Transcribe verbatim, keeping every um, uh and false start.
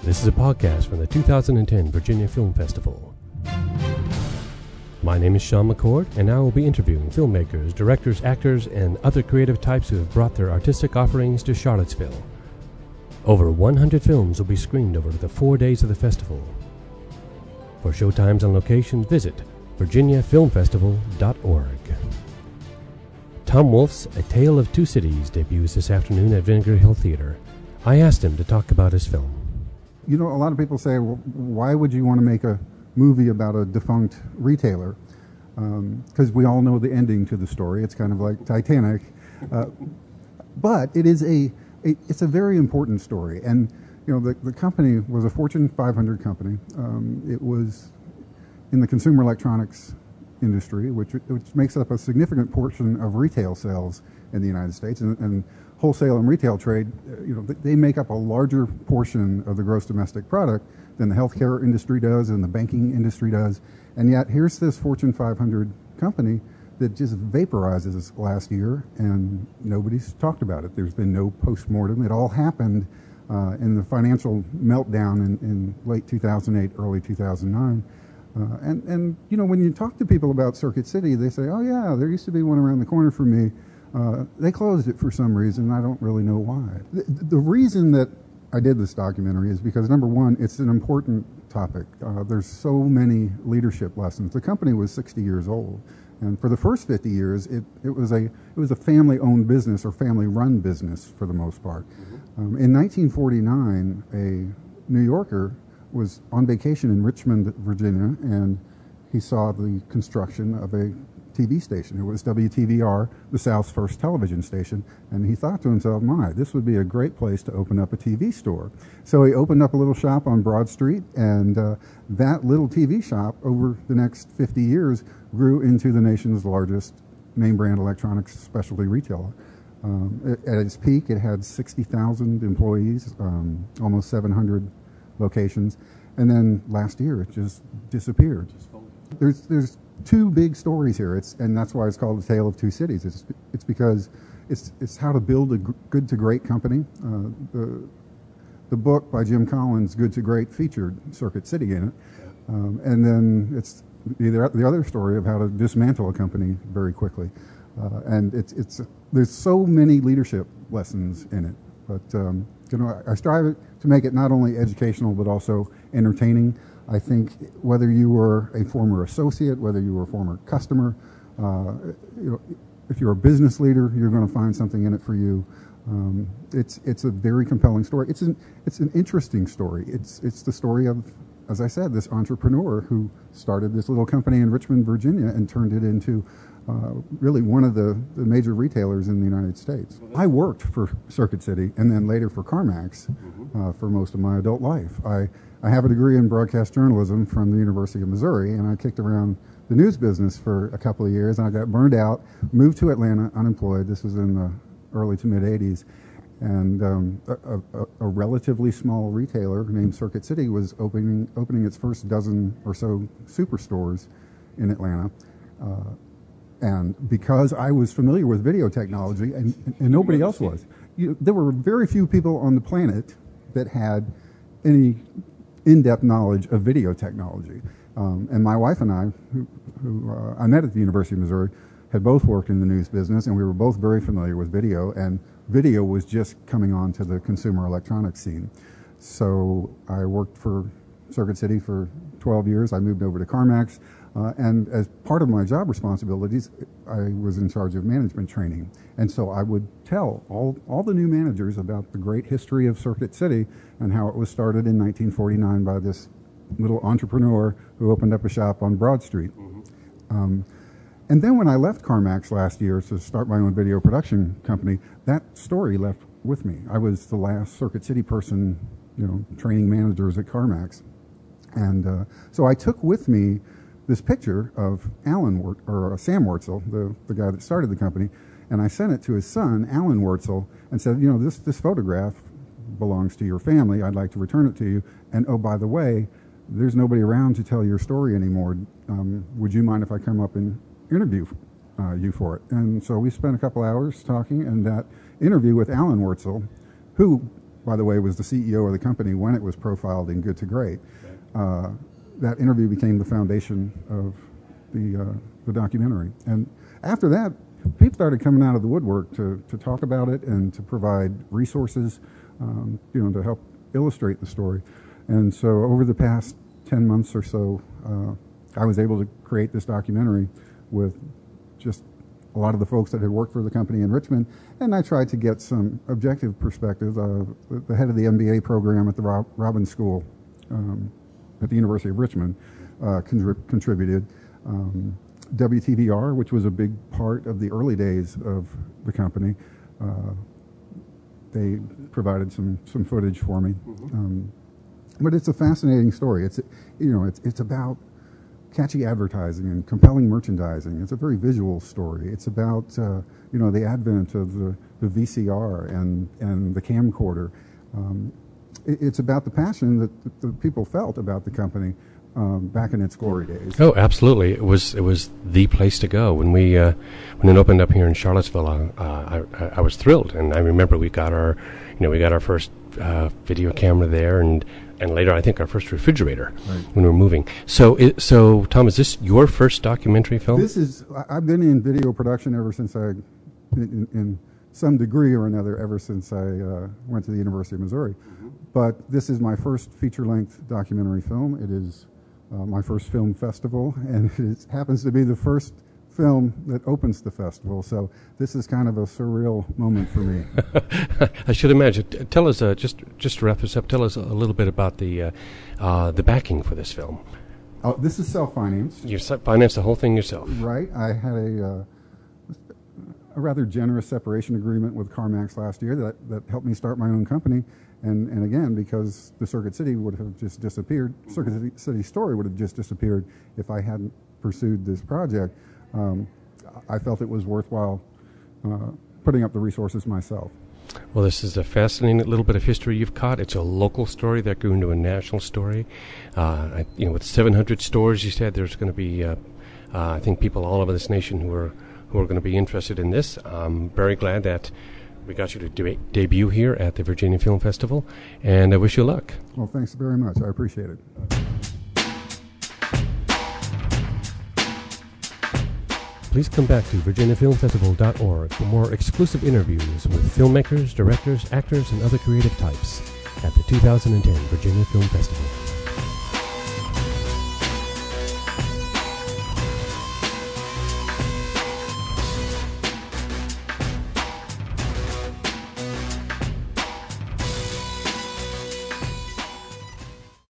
This is a podcast from the two thousand ten Virginia Film Festival. My name is Sean McCord, and I will be interviewing filmmakers, directors, actors, and other creative types who have brought their artistic offerings to Charlottesville. Over one hundred films will be screened over the four days of the festival. For showtimes and locations, visit virginia film festival dot org. Tom Wolfe's A Tale of Two Cities debuts this afternoon at Vinegar Hill Theater. I asked him to talk about his film. You know, a lot of people say, well, why would you want to make a movie about a defunct retailer? Because um, we all know the ending to the story. It's kind of like Titanic. Uh, but it is a, a, it's a very important story. And, you know, the, the company was a Fortune five hundred company. Um, it was in the consumer electronics industry, which, which makes up a significant portion of retail sales in the United States. And, and wholesale and retail trade, you know, they make up a larger portion of the gross domestic product than the healthcare industry does and the banking industry does. And yet here's this Fortune five hundred company that just vaporizes last year, and nobody's talked about it. There's been no post-mortem. It all happened uh, in the financial meltdown in, in late two thousand eight, early two thousand nine. Uh, and, and, you know, when you talk to people about Circuit City, they say, oh, yeah, there used to be one around the corner from me. Uh, they closed it for some reason. I don't really know why. The, the reason that I did this documentary is because, number one, it's an important topic. Uh, there's so many leadership lessons. The company was sixty years old, and for the first fifty years, it, it was a it was a family-owned business or family-run business for the most part. Mm-hmm. Um, in nineteen forty-nine, a New Yorker was on vacation in Richmond, Virginia, and he saw the construction of a T V station. It was W T V R, the South's first television station, and he thought to himself, my, this would be a great place to open up a T V store. So he opened up a little shop on Broad Street, and uh, that little T V shop over the next fifty years grew into the nation's largest name brand electronics specialty retailer. Um, it, at its peak, it had sixty thousand employees, um, almost seven hundred locations, and then last year it just disappeared. There's there's two big stories here. It's and that's why it's called A Tale of Two Cities. It's it's because it's it's how to build a good to great company. Uh, the the book by Jim Collins, Good to Great, featured Circuit City in it, um, and then it's the the other story of how to dismantle a company very quickly. Uh, and it's it's there's so many leadership lessons in it. But um, you know, I, I strive to make it not only educational but also entertaining. I think whether you were a former associate, whether you were a former customer, uh, you know, if you're a business leader, you're going to find something in it for you. Um, it's it's a very compelling story. It's an it's an interesting story. It's it's the story of, as I said, this entrepreneur who started this little company in Richmond, Virginia, and turned it into uh, really one of the, the major retailers in the United States. I worked for Circuit City and then later for CarMax uh, for most of my adult life. I I have a degree in broadcast journalism from the University of Missouri, and I kicked around the news business for a couple of years, and I got burned out, moved to Atlanta unemployed. This was in the early to mid-eighties, and um, a, a, a relatively small retailer named Circuit City was opening opening its first dozen or so superstores in Atlanta. Uh, and because I was familiar with video technology, and, and nobody else was, you, there were very few people on the planet that had any in-depth knowledge of video technology. Um, and my wife and I, who, who uh, I met at the University of Missouri, had both worked in the news business, and we were both very familiar with video, and video was just coming on to the consumer electronics scene. So I worked for Circuit City for twelve years. I moved over to CarMax, uh, and as part of my job responsibilities, I was in charge of management training. And so I would tell all, all the new managers about the great history of Circuit City and how it was started in nineteen forty-nine by this little entrepreneur who opened up a shop on Broad Street. Mm-hmm. Um, and then when I left CarMax last year to start my own video production company, that story left with me. I was the last Circuit City person, you know, training managers at CarMax. And uh, so I took with me this picture of Alan Wurt, or uh, Sam Wurtzel, the, the guy that started the company, and I sent it to his son, Alan Wurtzel, and said, you know, this, this photograph belongs to your family. I'd like to return it to you. And oh, by the way, there's nobody around to tell your story anymore. Um, would you mind if I come up and interview uh, you for it? And so we spent a couple hours talking, and that interview with Alan Wurtzel, who by the way, was the C E O of the company when it was profiled in Good to Great. Uh, that interview became the foundation of the, uh, the documentary. And after that, people started coming out of the woodwork to, to talk about it and to provide resources, um, you know, to help illustrate the story. And so over the past ten months or so, uh, I was able to create this documentary with just a lot of the folks that had worked for the company in Richmond, and I tried to get some objective perspective. Uh, the, the head of the M B A program at the Rob, Robbins School um, at the University of Richmond uh, contrib- contributed. Um, W T V R, which was a big part of the early days of the company, uh, they provided some, some footage for me. Mm-hmm. Um, but it's a fascinating story. It's, you know, it's, it's about catchy advertising and compelling merchandising. It's a very visual story. It's about, uh, you know, the advent of the, the V C R and, and the camcorder. Um, it, it's about the passion that the, the people felt about the company um, back in its glory days. Oh, absolutely! It was it was the place to go when we uh, when it opened up here in Charlottesville. Uh, I, I, I was thrilled, and I remember we got our, you know, we got our first uh, video camera there, and. And later, I think our first refrigerator right. when we were moving. So, it, so Tom, is this your first documentary film? This is. I've been in video production ever since I, in, in some degree or another, ever since I uh, went to the University of Missouri. Mm-hmm. But this is my first feature-length documentary film. It is uh, my first film festival, and it is, happens to be the first film that opens the festival. So this is kind of a surreal moment for me. I should imagine. T- tell us, uh, just just to wrap this up, tell us a little bit about the uh, uh, the backing for this film. Uh, this is self-financed. You financed the whole thing yourself, right? I had a uh, a rather generous separation agreement with CarMax last year that that helped me start my own company. And and again, because the Circuit City would have just disappeared, Circuit City, City Story would have just disappeared if I hadn't pursued this project. Um, I felt it was worthwhile uh, putting up the resources myself. Well, this is a fascinating little bit of history you've caught. It's a local story that grew into a national story. Uh, I, you know, with seven hundred stores, you said there's going to be, uh, uh, I think, people all over this nation who are who are going to be interested in this. I'm very glad that we got you to de- debut here at the Virginia Film Festival, and I wish you luck. Well, thanks very much. I appreciate it. Please come back to virginia film festival dot org for more exclusive interviews with filmmakers, directors, actors, and other creative types at the two thousand ten Virginia Film Festival.